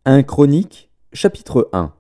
1 Chroniques, chapitre 1.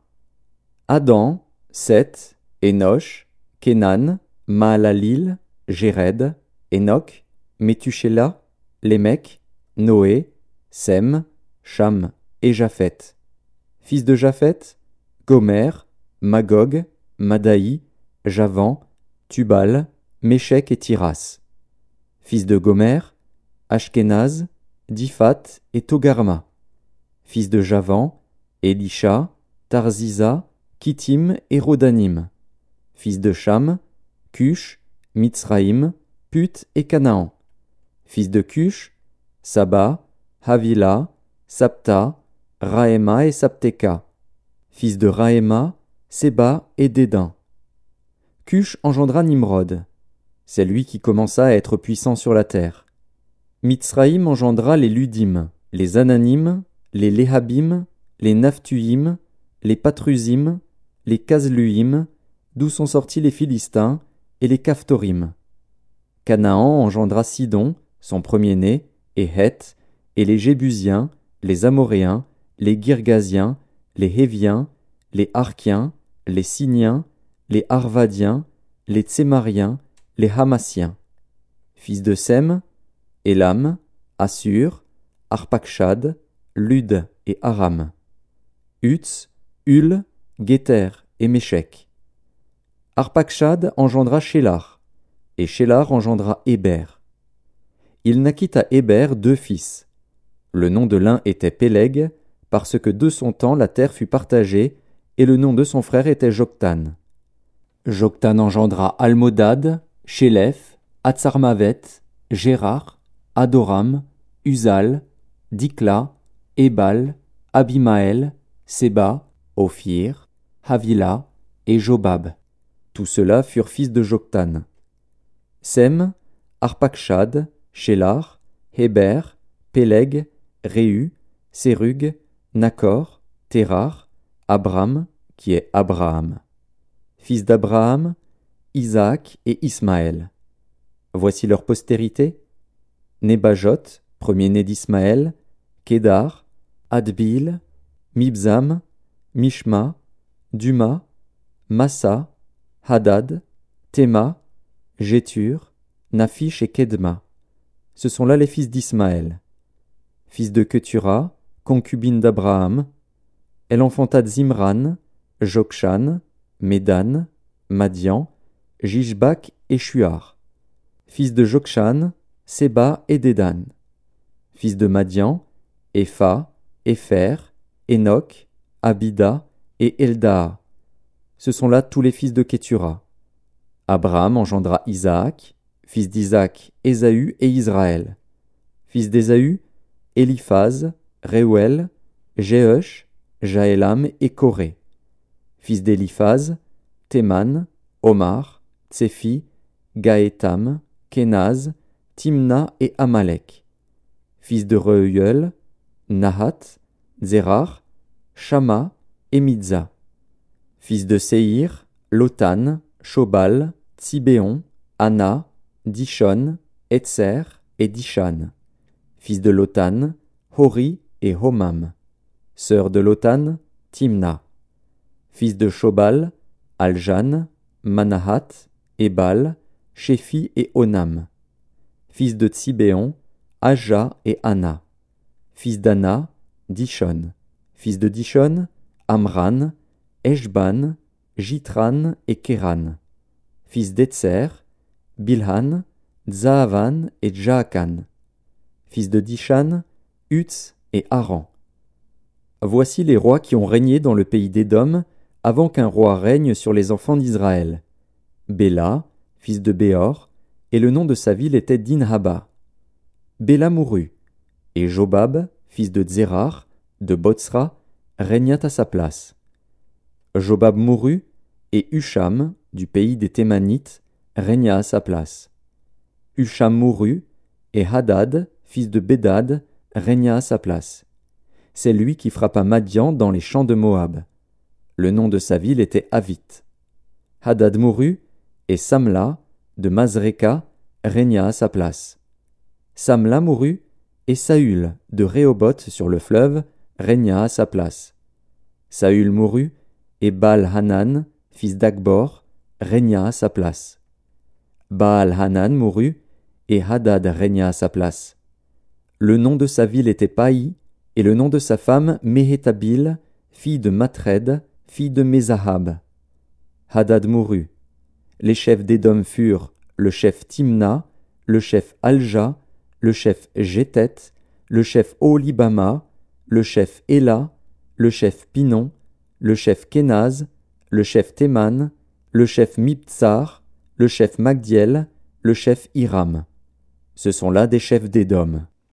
Adam, Seth, Énosh, Kénan, Mahalalil, Jéred, Enoch, Méthusélah, Lémec, Noé, Sem, Cham et Japheth. Fils de Japheth, Gomer, Magog, Madaï, Javan, Tubal, Méchec et Tiras. Fils de Gomer, Ashkenaz, Diphat et Togarma. Fils de Javan, Elisha, Tarzisa, Kittim et Rodanim. Fils de Cham, Cush, Mitzraïm, Put et Canaan. Fils de Cush, Saba, Havila, Sapta, Raéma et Sapteka. Fils de Raéma, Séba et Dédain. Cush engendra Nimrod. C'est lui qui commença à être puissant sur la terre. Mitzraïm engendra les Ludim, les Ananim, les Léhabim, les Naphtuim, les Patrusim, les Kazluim, d'où sont sortis les Philistins, et les Caphtorim. Canaan engendra Sidon, son premier-né, et Heth, et les Jébusiens, les Amoréens, les Girgasiens, les Héviens, les Arkiens, les Siniens, les Arvadiens, les Tsémariens, les Hamassiens. Fils de Sem, Élam, Assur, Arpakshad, Lud et Aram. Uts, Hul, Géter et Méchec. Arpakshad engendra Shélar, et Shélar engendra Héber. Il naquit à Héber 2 fils. Le nom de l'un était Péleg, parce que de son temps la terre fut partagée, et le nom de son frère était Joktan. Joktan engendra Almodad, Shélef, Hatsarmavet, Gérar, Adoram, Uzal, Dikla, Ébal, Abimaël, Séba, Ophir, Havila et Jobab. Tous ceux-là furent fils de Joktan. Sem, Arpakshad, Shélar, Héber, Péleg, Réu, Sérug, Nakor, Térar, Abram, qui est Abraham. Fils d'Abraham, Isaac et Ismaël. Voici leur postérité. Nébajot, premier-né d'Ismaël, Kédar, Adbil, Mibzam, Mishma, Duma, Massa, Hadad, Théma, Jétur, Naphish et Kedma. Ce sont là les fils d'Ismaël. Fils de Ketura, concubine d'Abraham, elle enfanta Zimran, Jokshan, Médan, Madian, Jishbak et Shuar. Fils de Jokshan, Séba et Dédan. Fils de Madian, Epha, Épher, Enoch, Abida et Eldaa. Ce sont là tous les fils de Ketura. Abraham engendra Isaac, fils d'Isaac, Ésaü et Israël. Fils d'Ésaü, Éliphaz, Réuel, Jéhush, Jaélam et Coré. Fils d'Éliphaz, Théman, Omar, Tsefi, Gaétam, Kénaz, Timna et Amalek. Fils de Reuel, Nahat, Zérar, Shama et Midza. Fils de Séhir, Lotan, Shobal, Tsibéon, Anna, Dishon, Etzer et Dishan. Fils de Lotan, Hori et Homam. Sœur de Lotan, Timna. Fils de Shobal, Aljan, Manahat, Ebal, Shéphi et Onam. Fils de Tsibéon, Aja et Anna. Fils d'Anna, Dishon. Fils de Dishon, Amran, Eshban, Jitran et Kéran. Fils d'Etzer, Bilhan, Zaavan et Jaakan. Fils de Dishan, Uts et Aran. Voici les rois qui ont régné dans le pays d'Édom avant qu'un roi règne sur les enfants d'Israël. Béla, fils de Béor, et le nom de sa ville était Dinhaba. Béla mourut, et Jobab, fils de Zérar, de Botsra, régna à sa place. Jobab mourut, et Husham, du pays des Thémanites, régna à sa place. Husham mourut, et Hadad, fils de Bédad, régna à sa place. C'est lui qui frappa Madian dans les champs de Moab. Le nom de sa ville était Avith. Hadad mourut, et Samla, de Mazreka, régna à sa place. Samla mourut, et Saül, de Rehoboth sur le fleuve, régna à sa place. Saül mourut, et Baal-Hanan, fils d'Akbor, régna à sa place. Baal-Hanan mourut, et Hadad régna à sa place. Le nom de sa ville était Paï, et le nom de sa femme Méhétabile, fille de Matred, fille de Mézahab. Hadad mourut. Les chefs d'Édom furent le chef Timna, le chef Alja, le chef Jétet, le chef Oholibama, le chef Éla, le chef Pinon, le chef Kénaz, le chef Théman, le chef Mibtsar, le chef Magdiel, le chef Hiram. Ce sont là des chefs d'Édom.